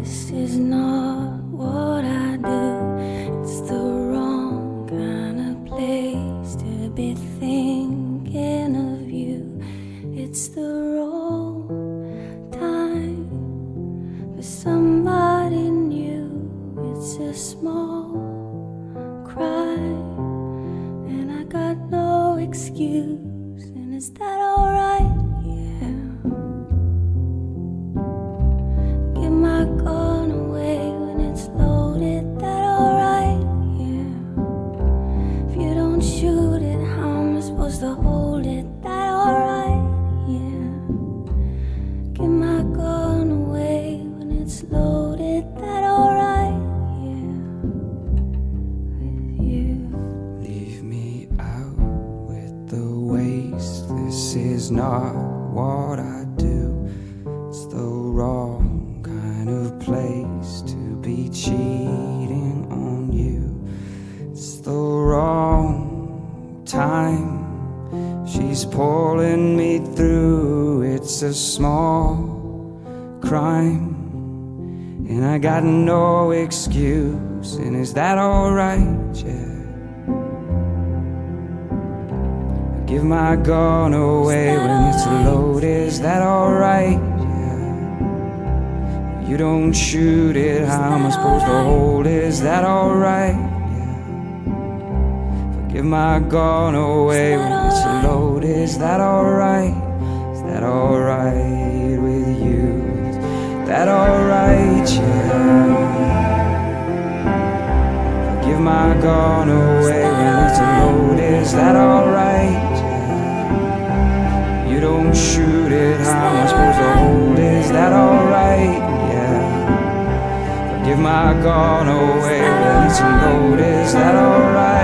This is not what I do. It's the wrong kind of place to be thinking of you. It's the wrong time for somebody new. It's a small cry, and I got no excuse. And is that alright? Yeah. Give my gun away when it's loaded. That alright? Yeah. If you don't shoot it, how am I supposed to hold it? That alright? Yeah. Give my gun away when it's loaded. That alright? Yeah. With you. Leave me out with the waste. This is not what I do. It's the wrong kind of place to be cheating on you. It's the wrong time. She's pulling me through. It's a small crime, and I got no excuse. And is that alright? Yeah. Give my gun away when it's loaded. Is that alright? Yeah. You don't shoot it, how am I supposed to hold it? Is that alright? Yeah. Give my gun away when it's loaded. Is that alright? Is that alright with you? Is that alright? Yeah. Give my gun away when it's loaded. Is that alright? You don't shoot it, how am I supposed to hold it? Is that alright? Yeah. Give my gun away when it's loaded. Is that alright?